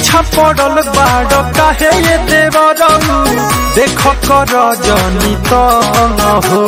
पीछा पड़ल बाड़ काहे ये देवरऊ देख कर जनी हो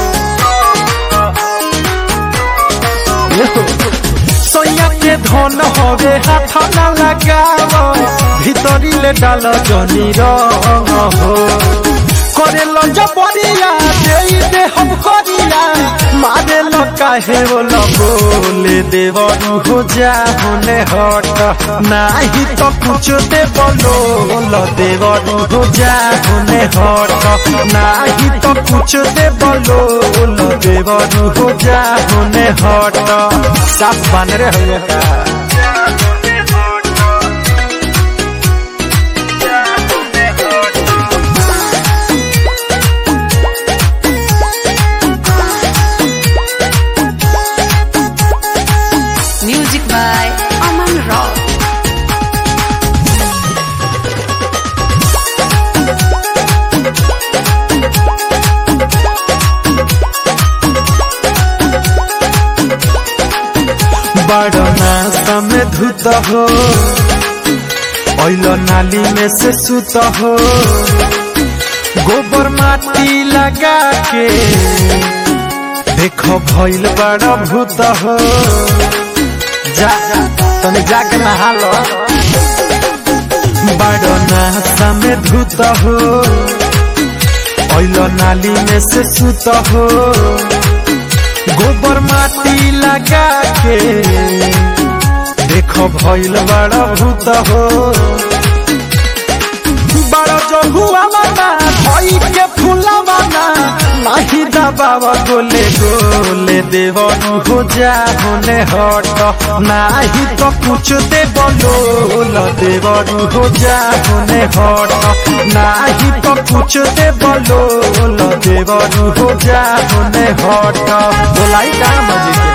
सैया के धन हवे हाथ न लगाव भीतरी ले डाल जनी हो करे लजबरिया दे हम करिया मारे काहे बोले देवरू हो जा होने हट नाही तो कुछ दे बोलो देवरू हो जा होने हट नाही तो कुछ दे बोलो देवरू हो जा होने हट साफ बन रहे हो Music by Aman Rao. बड़ना समय धुत हो ओइलो नाली में से सुत हो गोबर माटी लगा के देखो भइल बड़ा भूत हो जा तने जाके नहा लो बड़ना समय धुत हो ओइलो नाली में से सुत हो गोबर माटी लगा के देखो भइल बड़ा भूत हो बड़ा जो हुआ माना भई के फूला माना नाही दबावा गोले गोले देवरू हो जा होने हट नाही तो कुछ दे बोलो देवरू हो जा होने हट नाही तो कुछ दे बोलो देवरू हो जा होने हट बोलाई का मजे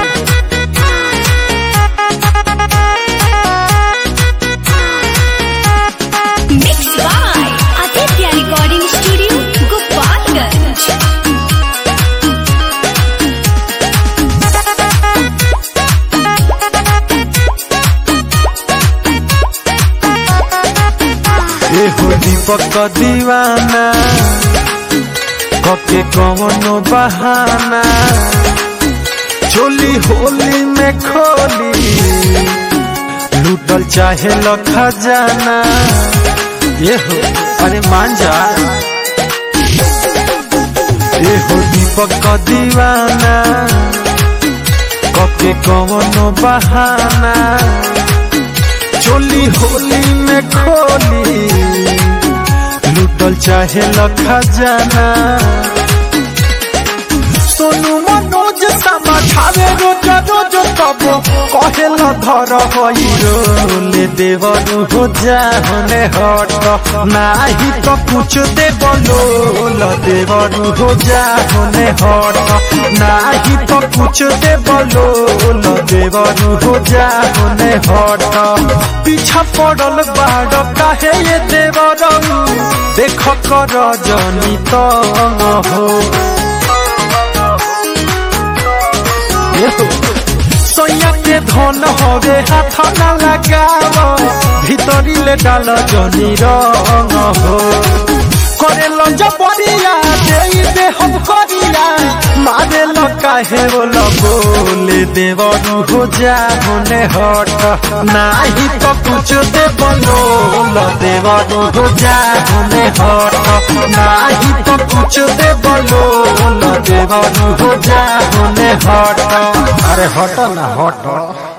Mixed by Aditya Recording Studio, Gopalganj. ए हो दीपक दीवाना कके कवनो बहाना चोली होली में खोली लूटल चाहे खजाना ये हो अरे मान जा ये हो दीपक दीवाना कके कवनो बहाना चोली होली में खोली लूटल चाहे खजाना सोनू मनोज समझावे रोज रोज तब कहे धर ले देवरू हो जा होने हट नाही तो कुछ दे बोलो देवरू हो जा होने हट नाही तो कुछ दे बोलो देवरू हो जा होने हट पीछा पड़ल बाड़ काहे ये देवरू देख कर जनी हो सैया के धन हवे हाथ न लगाव भीतरी ले डाल जनी हो करे लजबरिया दे हम करिया मारे काहे बोले देवरू हो जा होने हट नाही तो कुछ दे बोलो देवरू हो जा होने हट नाही तो कुछ दे बोलो देवरू हो जा होने हट अरे हट ना हट।